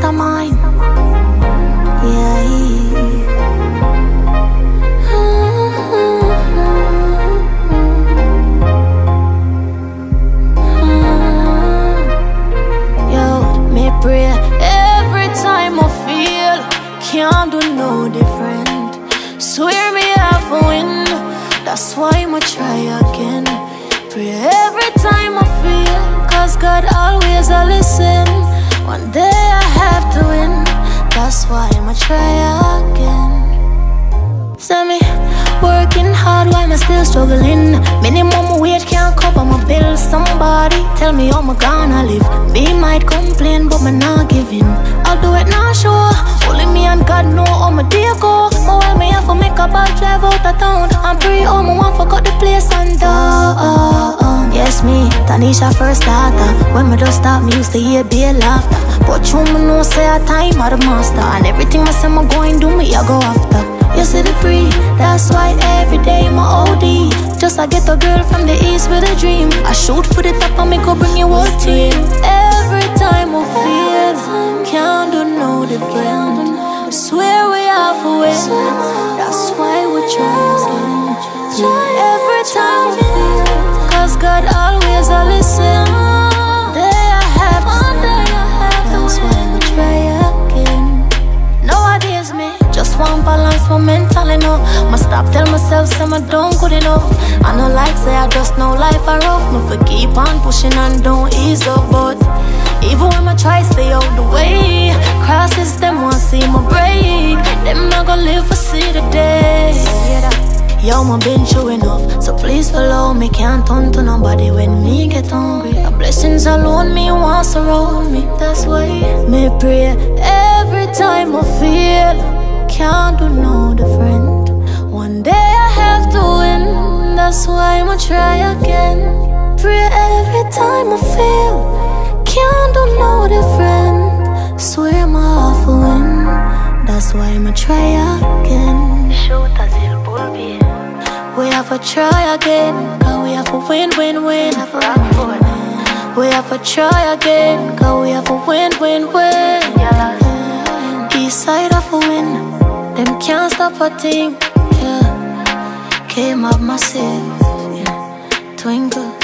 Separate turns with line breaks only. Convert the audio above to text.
mastermind. Yeah. Pray every time I feel can't do no different. Swear me I for win, that's why I'ma try again. Pray every time I feel, cause God always a listen. One day I have to win, that's why I'ma try again. Send me working hard, why am I still struggling? Minimum wage can't cover my bills. Somebody tell me how I'm gonna live. Me might complain, but me not giving. I'll do it now, sure. Only me and God know how my day go. But while me have to make a bad drive out of town, I'm pretty home, I want forgot the place and yes, me, Tanisha first starter. When me just start, me used to hear be laughter. But you me know say a time of the master. And everything I say me going do me, I go after. You see the free, that's why every day my OD. Just I get a girl from the east with a dream. I shoot for the top and me go bring you whole team. Every time I feel, can't do no different. Swear we have to win, that's why we try again. Every time I feel, cause God always a listen. Day I have to, that's why we try again. Nowadays me just want balance my mental enough. Must stop tell myself some I don't good enough. I know like say I just know life are rough. Me for keep on pushing and don't ease up. But even when I try stay out the way, crosses them want see my break. Them not gonna live for see the day. Yo, my been true enough, so please follow me. Can't turn to nobody when me get hungry. The blessings alone me want surround me. That's why me pray every time I feel can't do no different. One day I have to win, that's why I'ma try again. Pray every time I feel can't do no different. Swear my heart for win, that's why I'ma try again. We have to try again, cause we have to win. We have to try again, cause we have to win. East side of a win, them can't stop a thing. Yeah, came up massive, yeah. Twinkle.